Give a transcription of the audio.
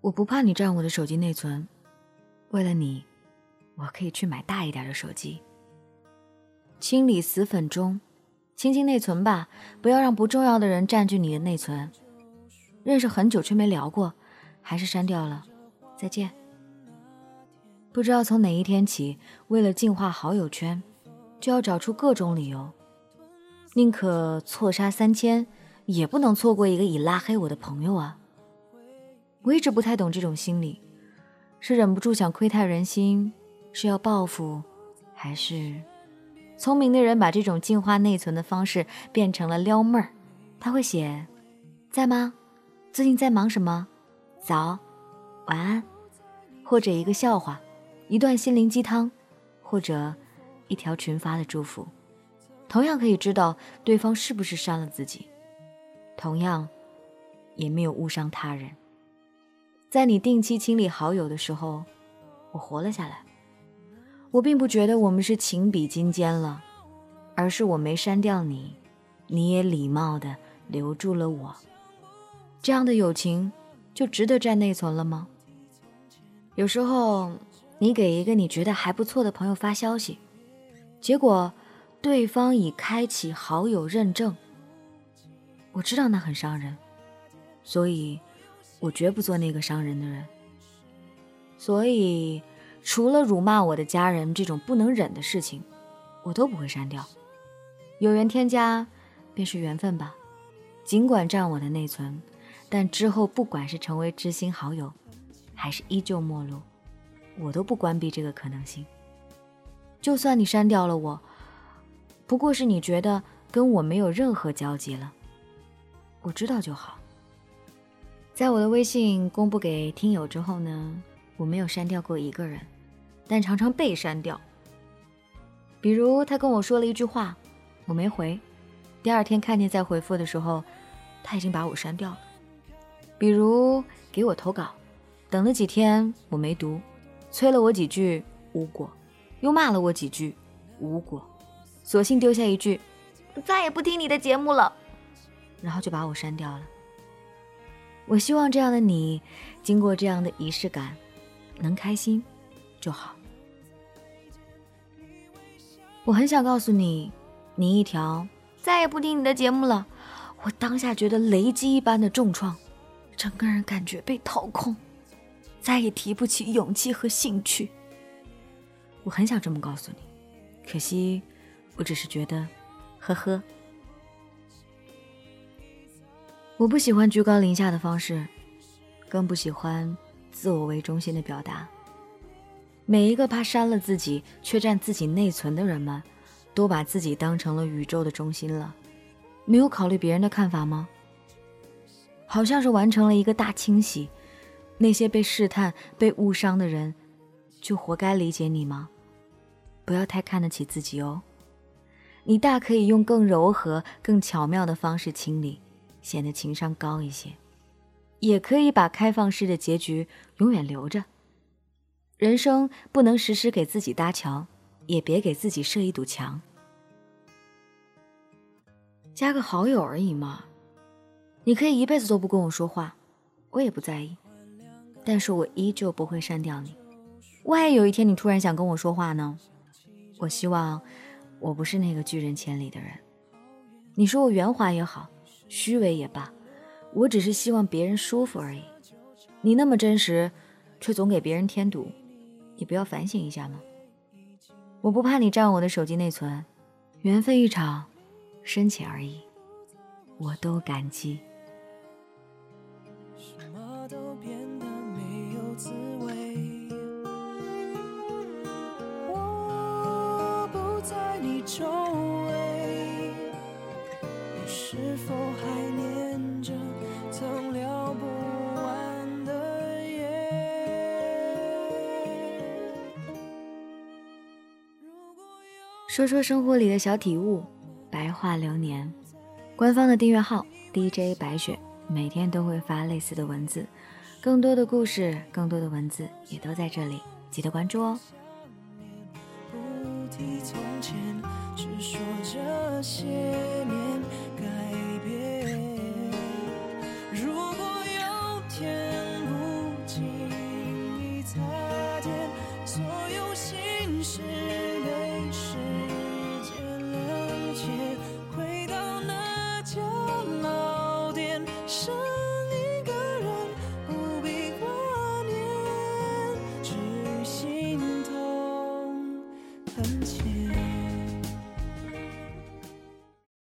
我不怕你占我的手机内存，为了你，我可以去买大一点的手机。清理死粉中，清清内存吧，不要让不重要的人占据你的内存。认识很久却没聊过，还是删掉了，再见。不知道从哪一天起，为了净化好友圈，就要找出各种理由，宁可错杀3000，也不能错过一个已拉黑我的朋友啊。我一直不太懂这种心理，是忍不住想窥探人心，是要报复，还是聪明的人把这种净化内存的方式变成了撩妹儿？他会写在吗？最近在忙什么？早，晚安，或者一个笑话，一段心灵鸡汤，或者一条群发的祝福，同样可以知道对方是不是删了自己，同样也没有误伤他人。在你定期清理好友的时候，我活了下来。我并不觉得我们是情比金坚了，而是我没删掉你，你也礼貌地留住了我。这样的友情就值得占内存了吗？有时候你给一个你觉得还不错的朋友发消息，结果对方已开启好友认证。我知道那很伤人，所以我绝不做那个伤人的人。所以除了辱骂我的家人这种不能忍的事情，我都不会删掉。有缘添加便是缘分吧，尽管占我的内存，但之后不管是成为知心好友，还是依旧陌路，我都不关闭这个可能性。就算你删掉了我，不过是你觉得跟我没有任何交集了，我知道就好。在我的微信公布给听友之后呢，我没有删掉过一个人，但常常被删掉。比如他跟我说了一句话，我没回，第二天看见再回复的时候，他已经把我删掉了。比如给我投稿，等了几天我没读，催了我几句无果，又骂了我几句无果，索性丢下一句再也不听你的节目了，然后就把我删掉了。我希望这样的你经过这样的仪式感能开心就好。我很想告诉你，你一条再也不听你的节目了，我当下觉得雷击一般的重创，整个人感觉被掏空，再也提不起勇气和兴趣。我很想这么告诉你，可惜我只是觉得呵呵。我不喜欢居高临下的方式，更不喜欢自我为中心的表达。每一个怕删了自己却占自己内存的人们，都把自己当成了宇宙的中心了，没有考虑别人的看法吗？好像是完成了一个大清洗，那些被试探被误伤的人就活该理解你吗？不要太看得起自己哦，你大可以用更柔和更巧妙的方式清理，显得情商高一些，也可以把开放式的结局永远留着。人生不能时时给自己搭桥，也别给自己设一堵墙。加个好友而已嘛，你可以一辈子都不跟我说话，我也不在意，但是我依旧不会删掉你。万一有一天你突然想跟我说话呢？我希望我不是那个拒人千里的人。你说我圆滑也好，虚伪也罢，我只是希望别人舒服而已。你那么真实，却总给别人添堵，你不要反省一下吗？我不怕你占我的手机内存，缘分一场，深浅而已，我都感激。 什么都变得没有滋味，我不在你周围，你是否还念着曾聊不完的夜？ 说说生活里的小体悟，白话流年。官方的订阅号 DJ 白雪，每天都会发类似的文字，更多的故事，更多的文字也都在这里，记得关注哦。 不提从前，只说这些年改变。如果有天不见心事对视。